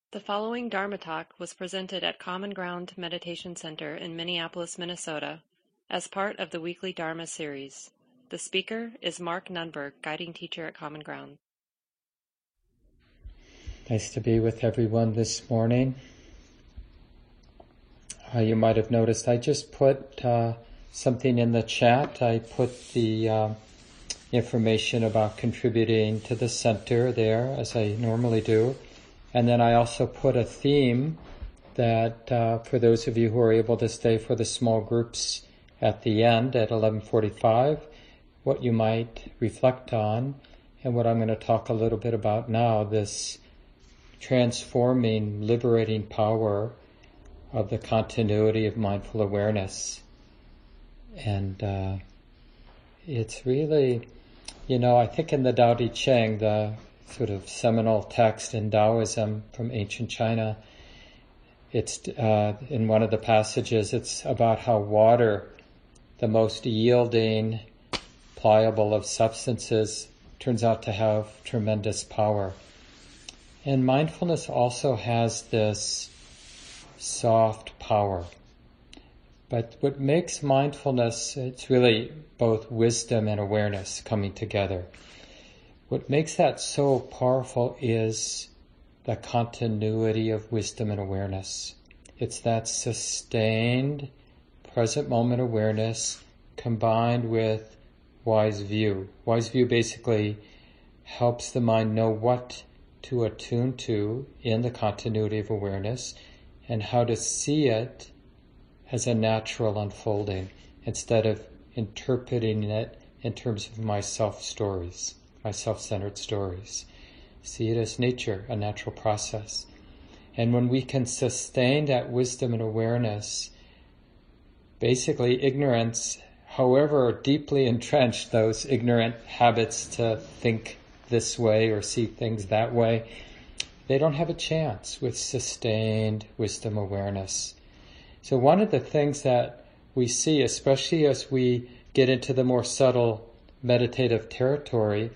The following Dharma talk was presented at Common Ground Meditation Center in Minneapolis, Minnesota, as part of the weekly Dharma series. The speaker is Mark Nunberg, guiding teacher at Common Ground. Nice to be with everyone this morning. You might have noticed I just put something in the chat. I put the information about contributing to the center there, as I normally do. And then I also put a theme that for those of you who are able to stay for the small groups at the end at 11:45, what you might reflect on, and what I'm going to talk a little bit about now, this transforming, liberating power of the continuity of mindful awareness. And it's really, I think in the Tao Te Ching, the sort of seminal text in Taoism from ancient China, it's in one of the passages, it's about how water, the most yielding, pliable of substances, turns out to have tremendous power. And mindfulness also has this soft power. But what makes mindfulness, it's really both wisdom and awareness coming together. What makes that so powerful is the continuity of wisdom and awareness. It's that sustained, present moment awareness combined with wise view. Wise view basically helps the mind know what to attune to in the continuity of awareness and how to see it as a natural unfolding instead of interpreting it in terms of my self-stories, my self-centered stories. See it as nature, a natural process. And when we can sustain that wisdom and awareness, basically ignorance, however deeply entrenched those ignorant habits to think this way or see things that way, they don't have a chance with sustained wisdom awareness. So one of the things that we see, especially as we get into the more subtle meditative territory,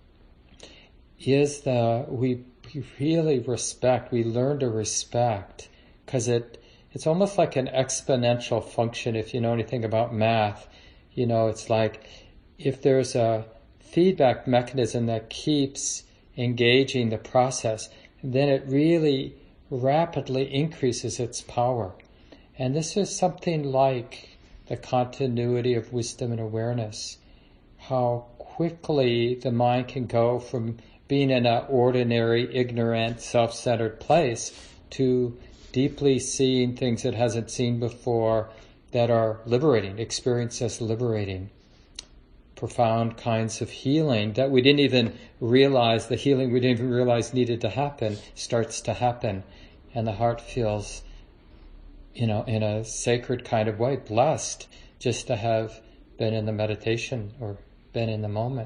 is we really respect, we learn to respect, because it's almost like an exponential function. If you know anything about math, it's like if there's a feedback mechanism that keeps engaging the process, then it really rapidly increases its power. And this is something like the continuity of wisdom and awareness. How quickly the mind can go from being in an ordinary, ignorant, self-centered place to deeply seeing things it hasn't seen before that are liberating, experienced as liberating. Profound kinds of healing that we didn't even realize, the healing we didn't even realize needed to happen, starts to happen. And the heart feels, in a sacred kind of way, blessed just to have been in the meditation or been in the moment.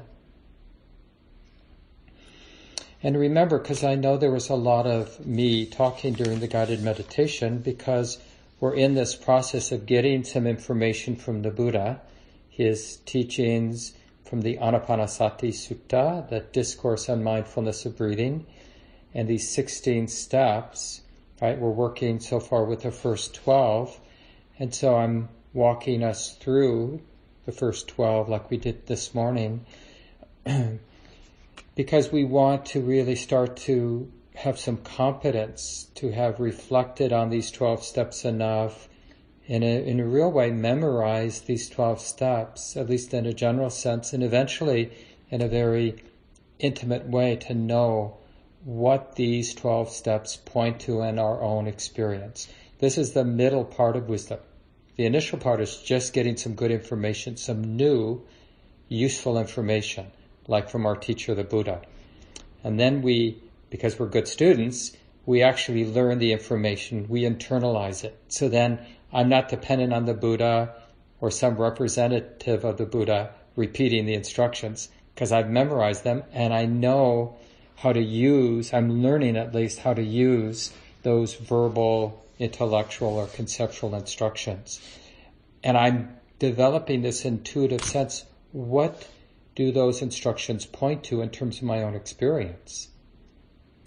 And remember, because I know there was a lot of me talking during the guided meditation, because we're in this process of getting some information from the Buddha, his teachings from the Anapanasati Sutta, the discourse on mindfulness of breathing, and these 16 steps, right? We're working so far with the first 12, and so I'm walking us through the first 12 like we did this morning, because we want to really start to have some competence to have reflected on these 12 steps enough, in a real way memorize these 12 steps, at least in a general sense, and eventually in a very intimate way to know what these 12 steps point to in our own experience. This is the middle part of wisdom. The initial part is just getting some good information, some new, useful information, like from our teacher, the Buddha. And then because we're good students, we actually learn the information, we internalize it. So then I'm not dependent on the Buddha or some representative of the Buddha repeating the instructions, because I've memorized them and I know how to use, I'm learning at least how to use those verbal, intellectual, or conceptual instructions. And I'm developing this intuitive sense, what do those instructions point to in terms of my own experience?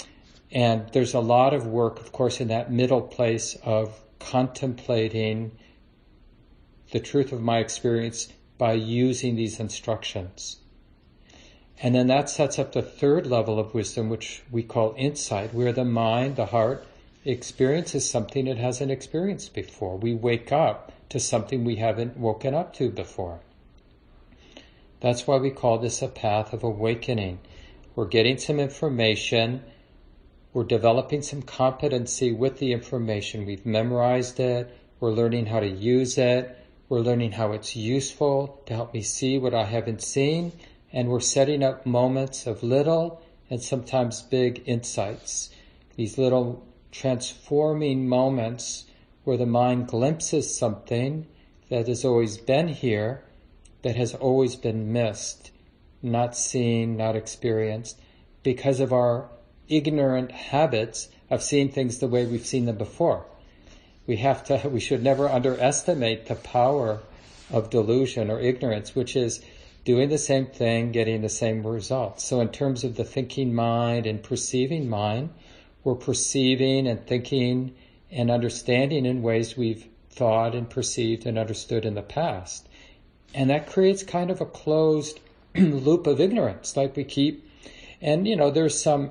And there's a lot of work, of course, in that middle place of contemplating the truth of my experience by using these instructions. And then that sets up the third level of wisdom, which we call insight, where the mind, the heart, experiences something it hasn't experienced before. We wake up to something we haven't woken up to before. That's why we call this a path of awakening. We're getting some information. We're developing some competency with the information. We've memorized it. We're learning how to use it. We're learning how it's useful to help me see what I haven't seen. And we're setting up moments of little and sometimes big insights. These little transforming moments where the mind glimpses something that has always been here, that has always been missed, not seen, not experienced, because of our ignorant habits of seeing things the way we've seen them before. We should never underestimate the power of delusion or ignorance, which is doing the same thing, getting the same results. So in terms of the thinking mind and perceiving mind, we're perceiving and thinking and understanding in ways we've thought and perceived and understood in the past. And that creates kind of a closed loop of ignorance, like we keep. And, there's some,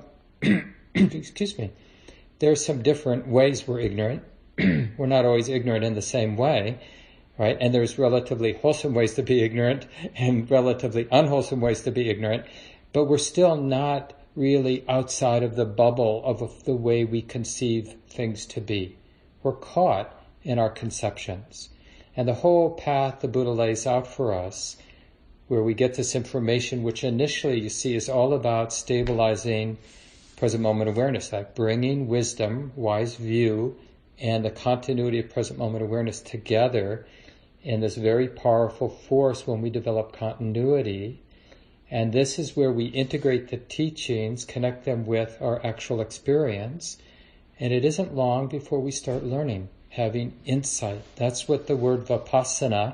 there's some different ways we're ignorant. We're not always ignorant in the same way, right? And there's relatively wholesome ways to be ignorant and relatively unwholesome ways to be ignorant, but we're still not really outside of the bubble of the way we conceive things to be. We're caught in our conceptions. And the whole path the Buddha lays out for us, where we get this information, which initially you see is all about stabilizing present moment awareness, like bringing wisdom, wise view, and the continuity of present moment awareness together in this very powerful force when we develop continuity. And this is where we integrate the teachings, connect them with our actual experience. And it isn't long before we start learning, having insight. That's what the word vipassana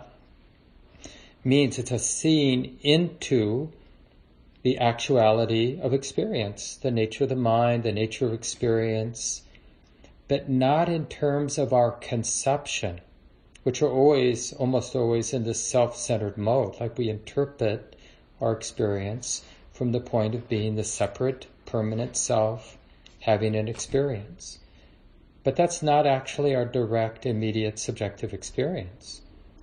means. It's a seeing into the actuality of experience, the nature of the mind, the nature of experience, but not in terms of our conception, which are almost always in this self-centered mode, like we interpret our experience from the point of being the separate, permanent self having an experience. But that's not actually our direct, immediate, subjective experience.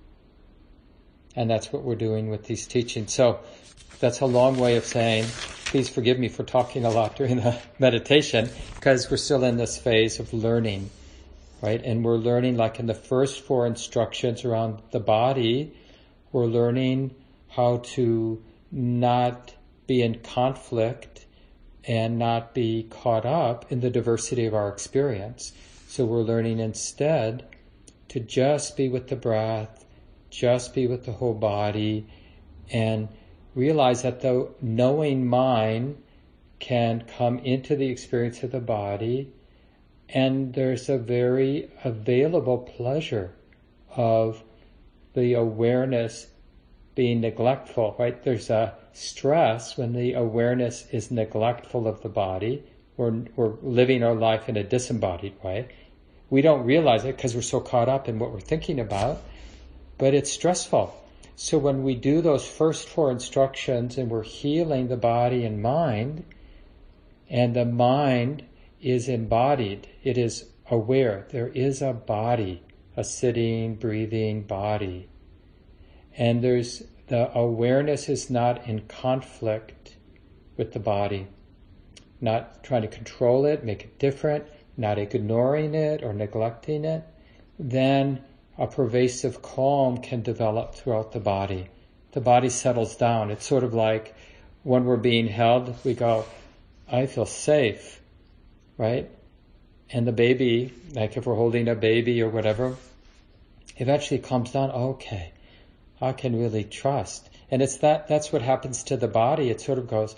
And that's what we're doing with these teachings. So that's a long way of saying, please forgive me for talking a lot during the meditation, because we're still in this phase of learning, right? And we're learning, like in the first 4 instructions around the body, we're learning how to not be in conflict and not be caught up in the diversity of our experience. So we're learning instead to just be with the breath, just be with the whole body, and realize that the knowing mind can come into the experience of the body, and there's a very available pleasure of the awareness being neglectful, right? There's a stress when the awareness is neglectful of the body. We're living our life in a disembodied way. We don't realize it because we're so caught up in what we're thinking about, but it's stressful. So when we do those first 4 instructions and we're healing the body and mind, and the mind is embodied, it is aware, there is a body, a sitting, breathing body. And the awareness is not in conflict with the body, not trying to control it, make it different, not ignoring it or neglecting it, then a pervasive calm can develop throughout the body. The body settles down. It's sort of like when we're being held, we go, I feel safe, right? And the baby, like if we're holding a baby or whatever, eventually calms down. Okay, I can really trust. And that's what happens to the body. It sort of goes,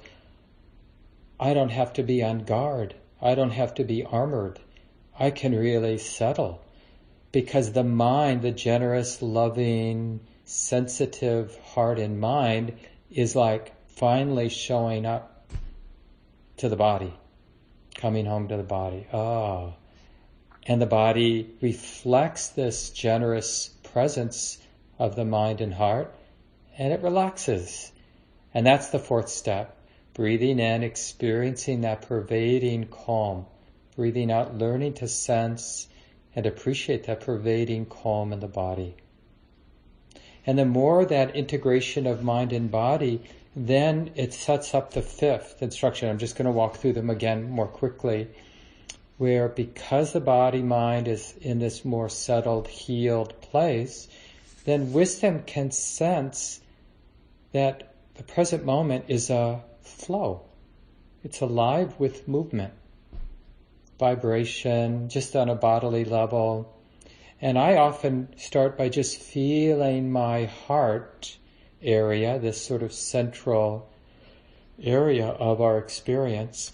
I don't have to be on guard. I don't have to be armored. I can really settle. Because the mind, the generous, loving, sensitive heart and mind is like finally showing up to the body. coming home to the body. Ah. And the body reflects this generous presence of the mind and heart, and it relaxes. And that's the fourth step. Breathing in, experiencing that pervading calm. Breathing out, learning to sense and appreciate that pervading calm in the body. And the more that integration of mind and body, then it sets up the fifth instruction. I'm just going to walk through them again more quickly. Where because the body-mind is in this more settled, healed place, then wisdom can sense that the present moment is a flow. It's alive with movement, vibration, just on a bodily level. And I often start by just feeling my heart area, this sort of central area of our experience,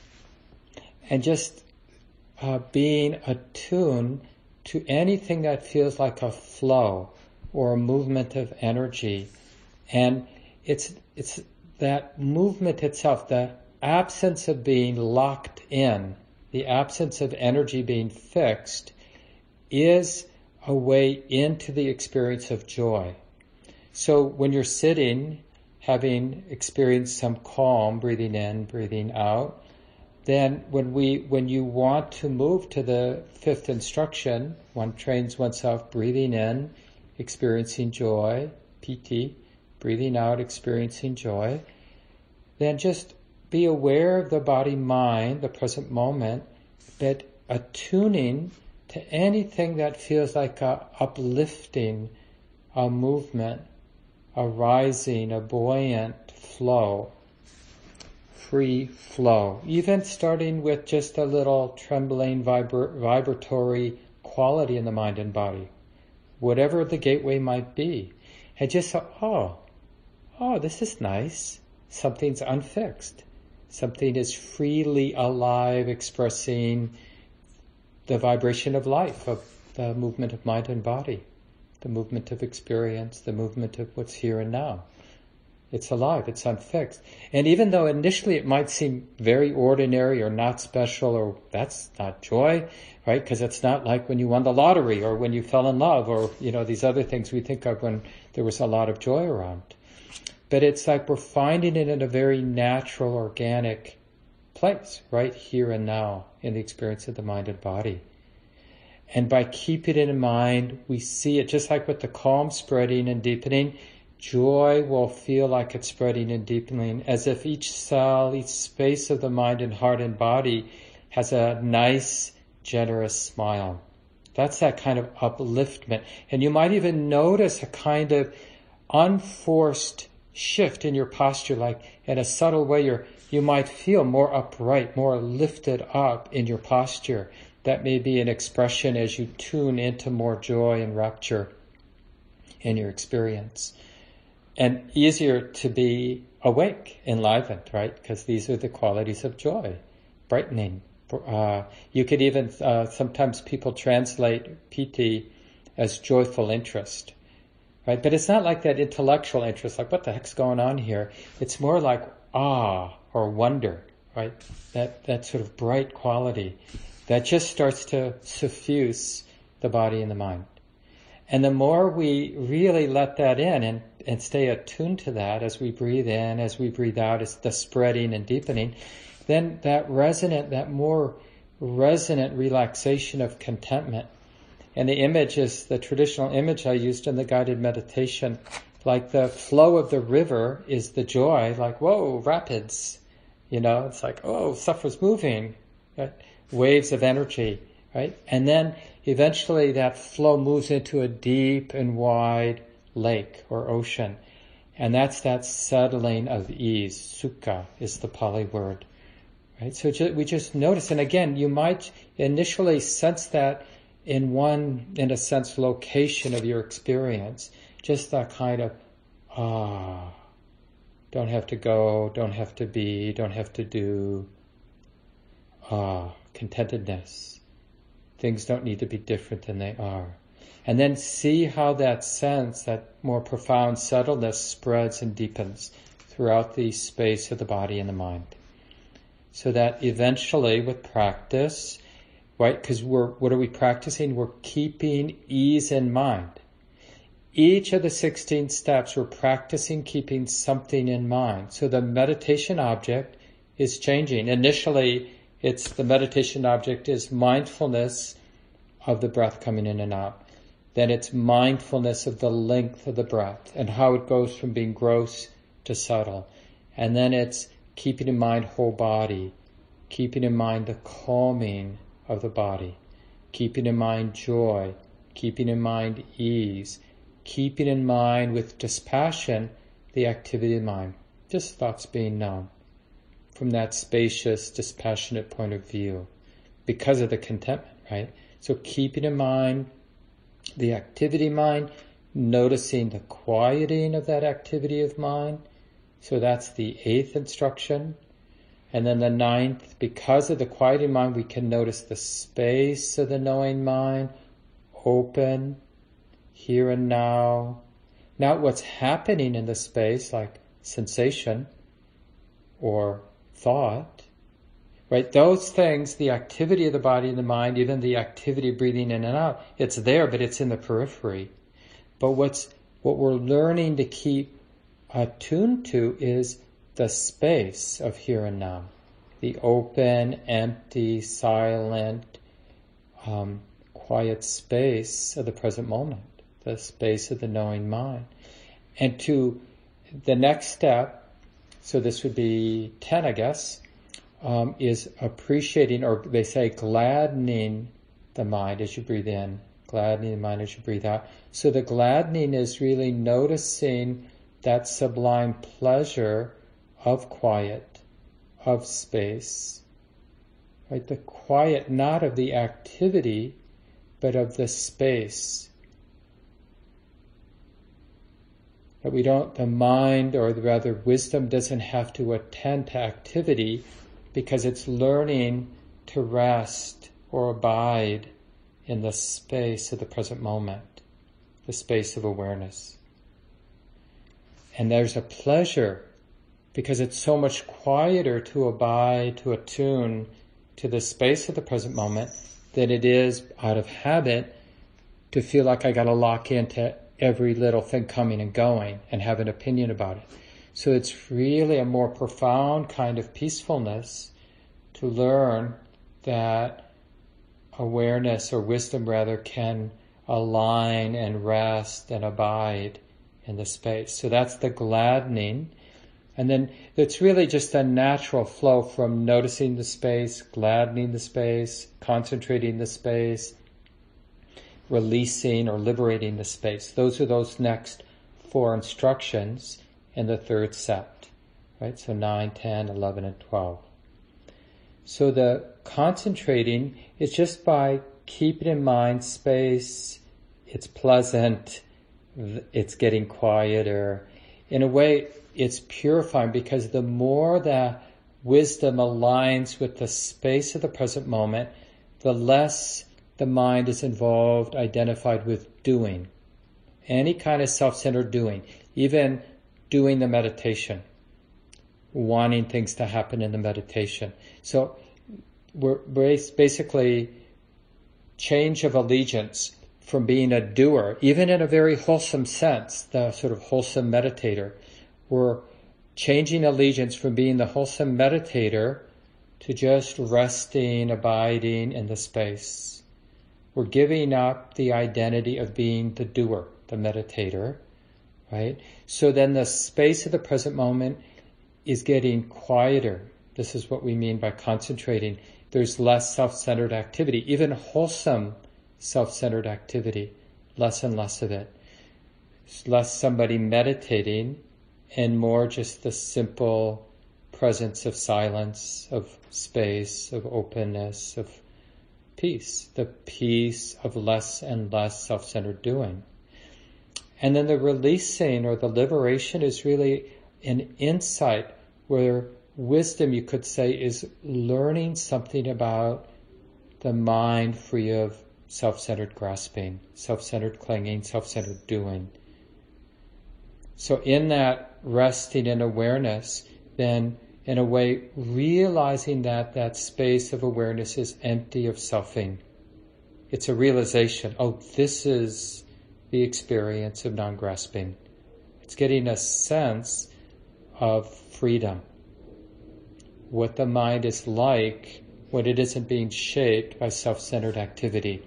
and just being attuned to anything that feels like a flow or a movement of energy. And it's that movement itself, the absence of being locked in, the absence of energy being fixed, is a way into the experience of joy. So when you're sitting, having experienced some calm, breathing in, breathing out, then when you want to move to the fifth instruction, one trains oneself breathing in, experiencing joy, piti, breathing out, experiencing joy, then just be aware of the body-mind, the present moment, but attuning to anything that feels like a uplifting, a movement, a rising, a buoyant flow, free flow, even starting with just a little trembling, vibratory quality in the mind and body, whatever the gateway might be. And just, oh, this is nice. Something's unfixed. Something is freely alive, expressing the vibration of life, of the movement of mind and body, the movement of experience, the movement of what's here and now. It's alive, it's unfixed. And even though initially it might seem very ordinary or not special, or that's not joy, right? Because it's not like when you won the lottery or when you fell in love or, these other things we think of when there was a lot of joy around. But it's like we're finding it in a very natural, organic place, right here and now in the experience of the mind and body. And by keeping it in mind, we see it just like with the calm spreading and deepening. Joy will feel like it's spreading and deepening, as if each cell, each space of the mind and heart and body has a nice, generous smile. That's that kind of upliftment. And you might even notice a kind of unforced shift in your posture, like in a subtle way you might feel more upright, more lifted up in your posture. That may be an expression as you tune into more joy and rapture in your experience. And easier to be awake, enlivened, right? Because these are the qualities of joy, brightening. You could even, sometimes people translate piti as joyful interest, right? But it's not like that intellectual interest, like what the heck's going on here? It's more like awe or wonder, right? That sort of bright quality that just starts to suffuse the body and the mind. And the more we really let that in and stay attuned to that as we breathe in, as we breathe out, it's the spreading and deepening, then that more resonant relaxation of contentment. And the image is the traditional image I used in the guided meditation. Like the flow of the river is the joy, like, whoa, rapids. It's like, oh, stuff was moving. Right? Waves of energy, right? And then eventually that flow moves into a deep and wide lake or ocean. And that's that settling of ease. Sukha is the Pali word. Right? So we just notice. And again, you might initially sense that in a sense, location of your experience. Just that kind of, don't have to go, don't have to be, don't have to do, contentedness. Things don't need to be different than they are. And then see how that sense, that more profound settledness spreads and deepens throughout the space of the body and the mind. So that eventually with practice, right, because what are we practicing? We're keeping ease in mind. Each of the 16 steps, we're practicing keeping something in mind. So the meditation object is changing. Initially, the meditation object is mindfulness of the breath coming in and out. Then it's mindfulness of the length of the breath and how it goes from being gross to subtle. And then it's keeping in mind whole body, keeping in mind the calming of the body, keeping in mind joy, keeping in mind ease, keeping in mind with dispassion the activity of mind, just thoughts being known from that spacious, dispassionate point of view because of the contentment, right? So keeping in mind the activity of mind, noticing the quieting of that activity of mind. So that's the 8th instruction. And then the 9th, because of the quieting mind, we can notice the space of the knowing mind, open, here and now. Not what's happening in the space, like sensation or thought, right? Those things, the activity of the body and the mind, even the activity of breathing in and out, it's there, but it's in the periphery. But what we're learning to keep attuned to is the space of here and now, the open, empty, silent, quiet space of the present moment, the space of the knowing mind. And to the next step, so this would be 10, I guess, is appreciating, or they say gladdening the mind as you breathe in, gladdening the mind as you breathe out. So the gladdening is really noticing that sublime pleasure of quiet, of space, right? The quiet, not of the activity, but of the space. That the mind, or rather wisdom, doesn't have to attend to activity because it's learning to rest or abide in the space of the present moment, the space of awareness. And there's a pleasure because it's so much quieter to abide, to attune to the space of the present moment than it is out of habit to feel like I got to lock into every little thing coming and going and have an opinion about it. So it's really a more profound kind of peacefulness to learn that awareness, or wisdom rather, can align and rest and abide in the space. So that's the gladdening. And then it's really just a natural flow from noticing the space, gladdening the space, concentrating the space, releasing or liberating the space. Those are those next 4 instructions in the 3rd set, right? So 9, 10, 11, and 12. So the concentrating is just by keeping in mind space, it's pleasant, it's getting quieter. In a way, it's purifying because the more that wisdom aligns with the space of the present moment, the less the mind is involved, identified with doing. Any kind of self-centered doing, even doing the meditation, wanting things to happen in the meditation. So we're basically change of allegiance from being a doer, even in a very wholesome sense, the sort of wholesome meditator. We're changing allegiance from being the wholesome meditator to just resting, abiding in the space. We're giving up the identity of being the doer, the meditator, right? So then the space of the present moment is getting quieter. This is what we mean by concentrating. There's less self-centered activity, even wholesome self-centered activity, less and less of it. It's less somebody meditating and more just the simple presence of silence, of space, of openness, of peace, the peace of less and less self-centered doing. And then the releasing or the liberation is really an insight where wisdom, you could say, is learning something about the mind free of self-centered grasping, self-centered clinging, self-centered doing. So in that resting in awareness, then in a way, realizing that that space of awareness is empty of selfing. It's a realization, oh, this is the experience of non-grasping. It's getting a sense of freedom. What the mind is like when it isn't being shaped by self-centered activity.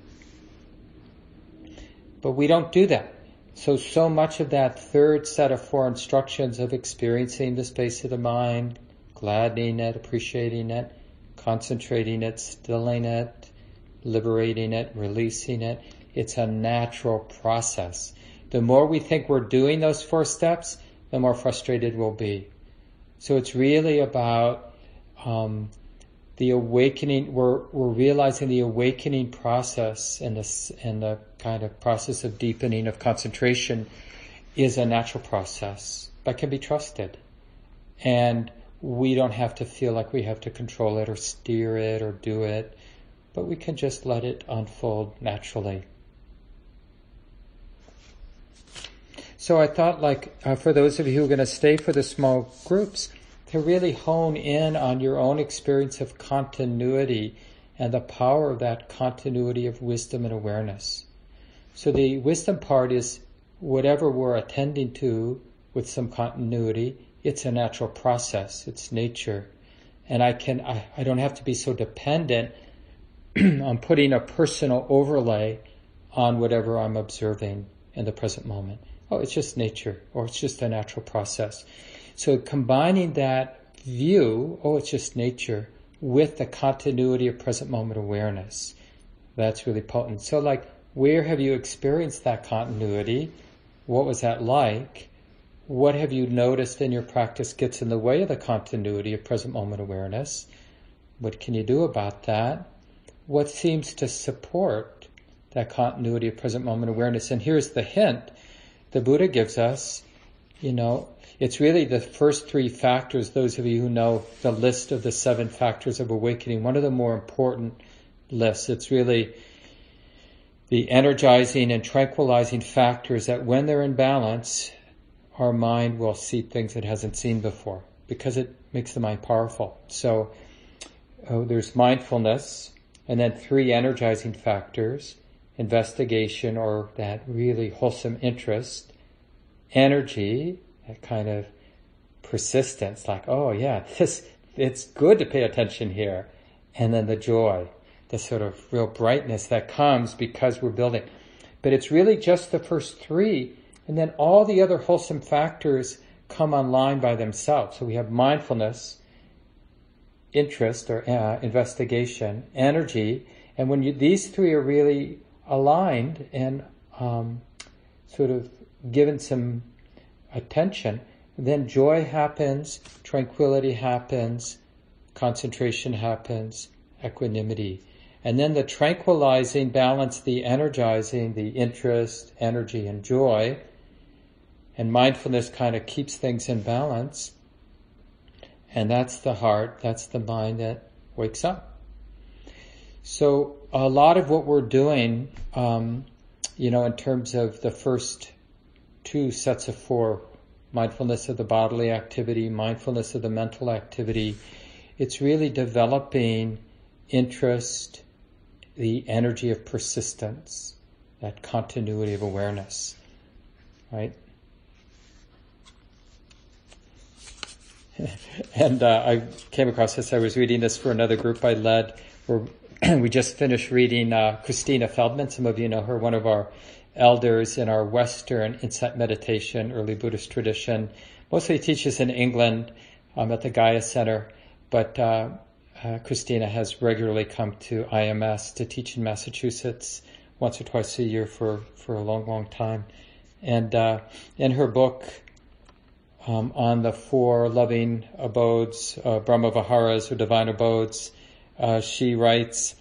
But we don't do that. So much of that third set of 4 instructions of experiencing the space of the mind, gladdening it, appreciating it, concentrating it, stilling it, liberating it, releasing it, it's a natural process. The more we think we're doing those 4 steps, the more frustrated we'll be. So it's really about the awakening. We're realizing the awakening process and the kind of process of deepening of concentration is a natural process, but can be trusted. And we don't have to feel like we have to control it or steer it or do it, but we can just let it unfold naturally. So I thought, for those of you who are going to stay for the small groups, to really hone in on your own experience of continuity and the power of that continuity of wisdom and awareness. So the wisdom part is whatever we're attending to with some continuity, it's a natural process, it's nature. And I don't have to be so dependent on putting a personal overlay on whatever I'm observing in the present moment. Oh, it's just nature, or it's just a natural process. So combining that view, oh, it's just nature, with the continuity of present moment awareness, that's really potent. So where have you experienced that continuity? What was that like? What have you noticed in your practice gets in the way of the continuity of present moment awareness? What can you do about that? What seems to support that continuity of present moment awareness? And here's the hint the Buddha gives us, it's really the first 3 factors, those of you who know the list of the 7 factors of awakening, one of the more important lists. It's really the energizing and tranquilizing factors that when they're in balance, our mind will see things it hasn't seen before because it makes the mind powerful. So there's mindfulness, and then 3 energizing factors: investigation, or that really wholesome interest; energy, that kind of persistence, oh yeah, it's good to pay attention here; and then the joy, the sort of real brightness that comes because we're building. But it's really just the first 3, and then all the other wholesome factors come online by themselves. So we have mindfulness, interest or investigation, energy, and when these 3 are really aligned and sort of given some attention, then joy happens, tranquility happens, concentration happens, equanimity. And then the tranquilizing balance, the energizing, the interest, energy, and joy, and mindfulness kind of keeps things in balance. And that's the heart, that's the mind that wakes up. So a lot of what we're doing, in terms of the first 2 sets of 4, mindfulness of the bodily activity, mindfulness of the mental activity, it's really developing interest, the energy of persistence, that continuity of awareness, right? And I came across this. I was reading this for another group I led, where we just finished reading Christina Feldman. Some of you know her, one of our elders in our Western insight meditation, early Buddhist tradition. Mostly teaches in England at the Gaia Center, but Christina has regularly come to IMS to teach in Massachusetts once or twice a year for a long, long time. And in her book, on the 4 loving abodes, Brahma Viharas or divine abodes, she writes,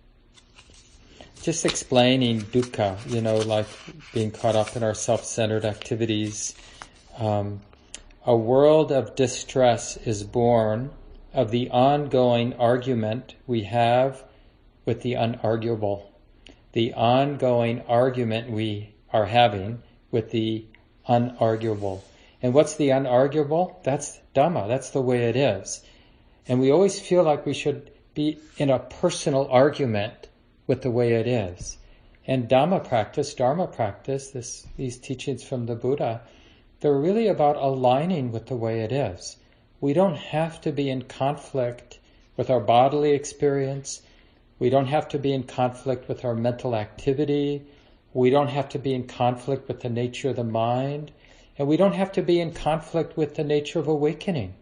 just explaining dukkha, like being caught up in our self-centered activities. A world of distress is born of the ongoing argument we have with the unarguable. The ongoing argument we are having with the unarguable. And what's the unarguable? That's Dhamma. That's the way it is. And we always feel like we should be in a personal argument with the way it is. And Dharma practice, these teachings from the Buddha, they're really about aligning with the way it is. We don't have to be in conflict with our bodily experience. We don't have to be in conflict with our mental activity. We don't have to be in conflict with the nature of the mind. And we don't have to be in conflict with the nature of awakening.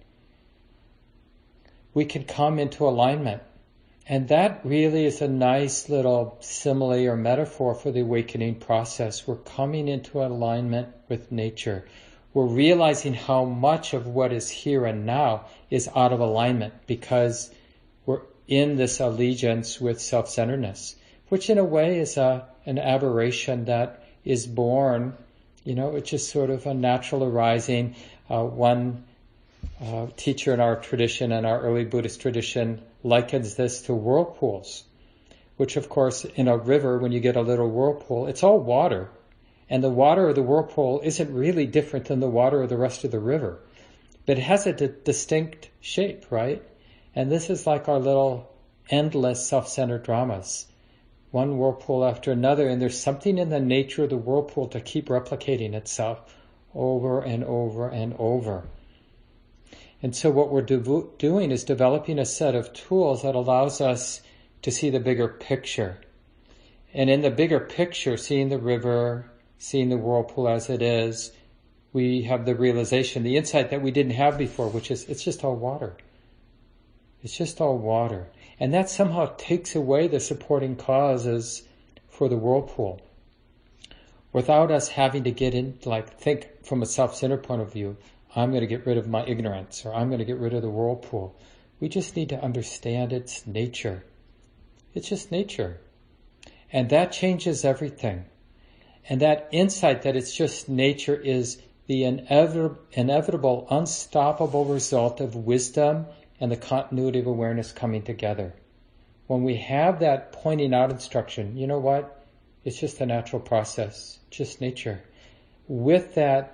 We can come into alignment. And that really is a nice little simile or metaphor for the awakening process. We're coming into alignment with nature. We're realizing how much of what is here and now is out of alignment because we're in this allegiance with self-centeredness, which in a way is an aberration that is born, it's just sort of a natural arising. One teacher in our tradition, in our early Buddhist tradition, likens this to whirlpools, which of course in a river, when you get a little whirlpool, it's all water. And the water of the whirlpool isn't really different than the water of the rest of the river. But it has a distinct shape, right? And this is like our little endless self-centered dramas. One whirlpool after another, and there's something in the nature of the whirlpool to keep replicating itself over and over and over. And so what we're doing is developing a set of tools that allows us to see the bigger picture. And in the bigger picture, seeing the river, seeing the whirlpool as it is, we have the realization, the insight that we didn't have before, which is it's just all water. It's just all water. And that somehow takes away the supporting causes for the whirlpool. Without us having to get in, think from a self-centered point of view, I'm going to get rid of my ignorance, or I'm going to get rid of the whirlpool. We just need to understand its nature. It's just nature. And that changes everything. And that insight that it's just nature is the inevitable, unstoppable result of wisdom and the continuity of awareness coming together. When we have that pointing out instruction, you know what? It's just a natural process, just nature. With that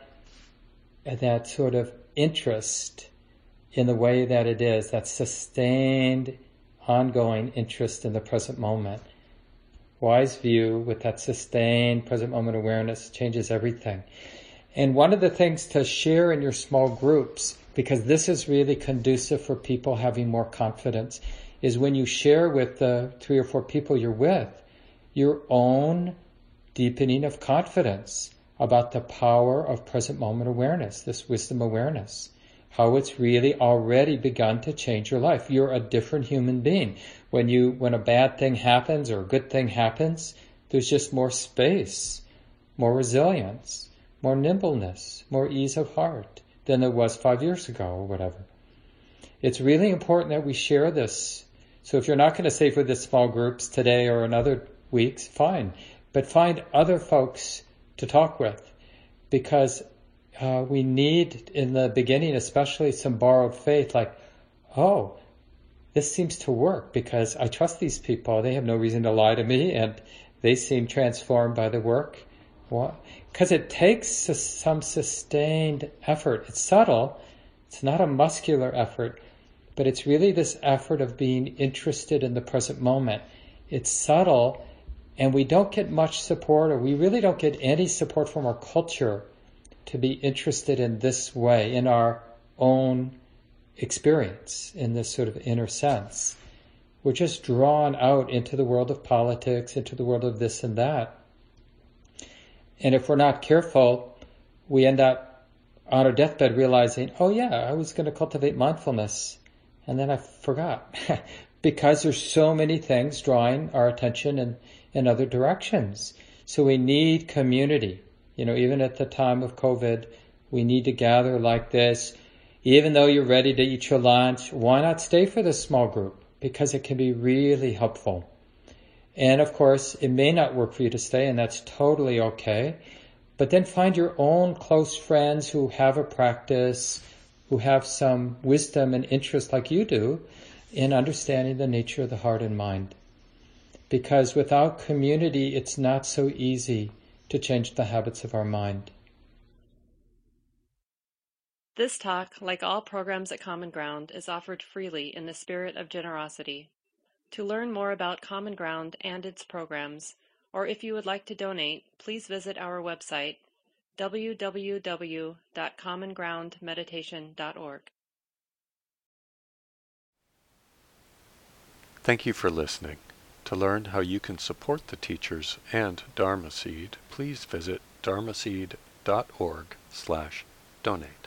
sort of interest in the way that it is, that sustained, ongoing interest in the present moment. Wise view with that sustained present moment awareness changes everything. And one of the things to share in your small groups, because this is really conducive for people having more confidence, is when you share with the 3 or 4 people you're with, your own deepening of confidence about the power of present moment awareness, this wisdom awareness, how it's really already begun to change your life. You're a different human being. When a bad thing happens or a good thing happens, there's just more space, more resilience, more nimbleness, more ease of heart than there was 5 years ago or whatever. It's really important that we share this. So if you're not going to say for the small groups today or in other weeks, fine. But find other folks to talk with, because we need, in the beginning especially, some borrowed faith, like, oh, this seems to work because I trust these people. They have no reason to lie to me, and they seem transformed by the work. Because it takes some sustained effort. It's subtle. It's not a muscular effort, but it's really this effort of being interested in the present moment. It's subtle, and we don't get much support, or we really don't get any support from our culture to be interested in this way, in our own experience, in this sort of inner sense. We're just drawn out into the world of politics, into the world of this and that. And if we're not careful, we end up on our deathbed realizing, oh yeah, I was going to cultivate mindfulness, and then I forgot. Because there's so many things drawing our attention in other directions. So we need community. Even at the time of COVID, we need to gather like this. Even though you're ready to eat your lunch, why not stay for this small group? Because it can be really helpful. And of course, it may not work for you to stay, and that's totally okay. But then find your own close friends who have a practice, who have some wisdom and interest like you do in understanding the nature of the heart and mind. Because without community, it's not so easy to change the habits of our mind. This talk, like all programs at Common Ground, is offered freely in the spirit of generosity. To learn more about Common Ground and its programs, or if you would like to donate, please visit our website, www.commongroundmeditation.org. Thank you for listening. To learn how you can support the teachers and Dharma Seed, please visit dharmaseed.org/donate.